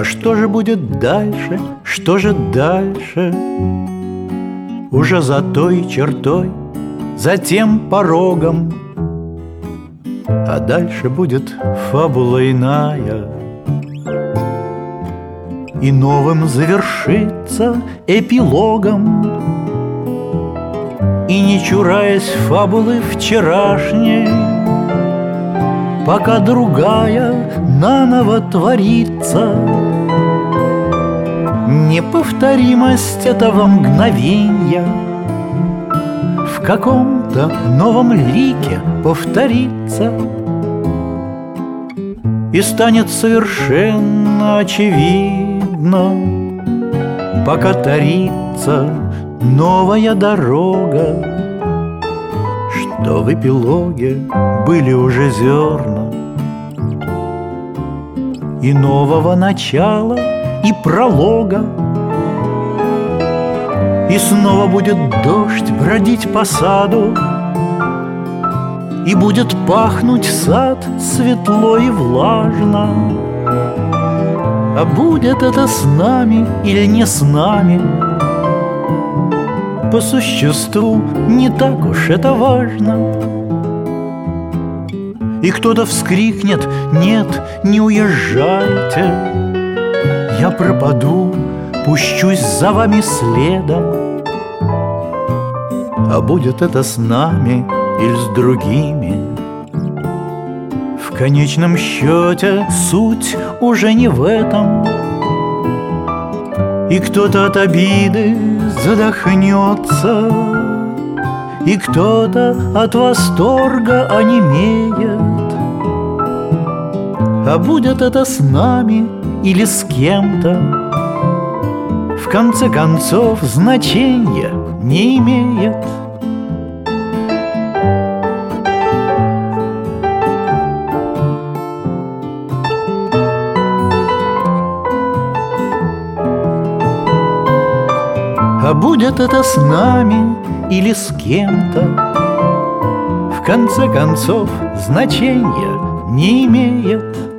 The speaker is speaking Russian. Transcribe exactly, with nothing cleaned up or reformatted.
что же будет дальше, что же дальше? Уже за той чертой, за тем порогом, а дальше будет фабула иная, и новым завершится эпилогом. И не чураясь фабулы вчерашней, пока другая наново творится, неповторимость этого мгновенья в каком-то новом лике повторится, и станет совершенно очевидно, пока тарится новая дорога, что в эпилоге были уже зерна и нового начала, и пролога. И снова будет дождь бродить по саду, и будет пахнуть сад светло и влажно. А будет это с нами или не с нами, по существу не так уж это важно. И кто-то вскрикнет: нет, не уезжайте, я пропаду, пущусь за вами следом. А будет это с нами или с другими, в конечном счете суть уже не в этом. И кто-то от обиды задохнется, и кто-то от восторга онемеет. А будет это с нами или с кем-то, в конце концов значения не имеет. А будет это с нами или с кем-то, в конце концов значения не имеет.